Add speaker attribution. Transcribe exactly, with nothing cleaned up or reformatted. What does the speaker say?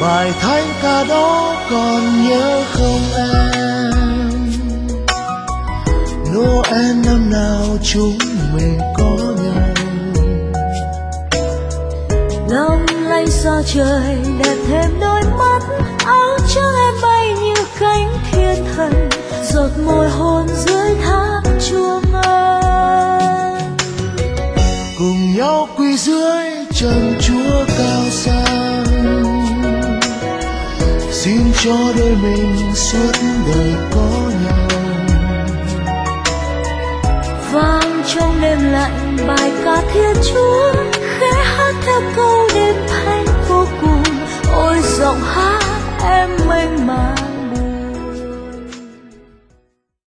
Speaker 1: bài thánh ca đó còn nhớ không em? Noel năm nào chúng mình có nhau,
Speaker 2: long lanh sao trời đẹp thêm đôi mắt, áo trắng em bay như cánh thiên thần, giọt môi hôn dưới tháp chuông anh.
Speaker 1: cùng nhau quỳ dưới chân Chúa cao sang, xin cho đôi mình suốt đời có nhau.
Speaker 2: Vang trong đêm lạnh bài ca Thiên Chúa, khẽ hát theo câu đêm thanh vô cùng. Ôi giọng hát em mênh mang,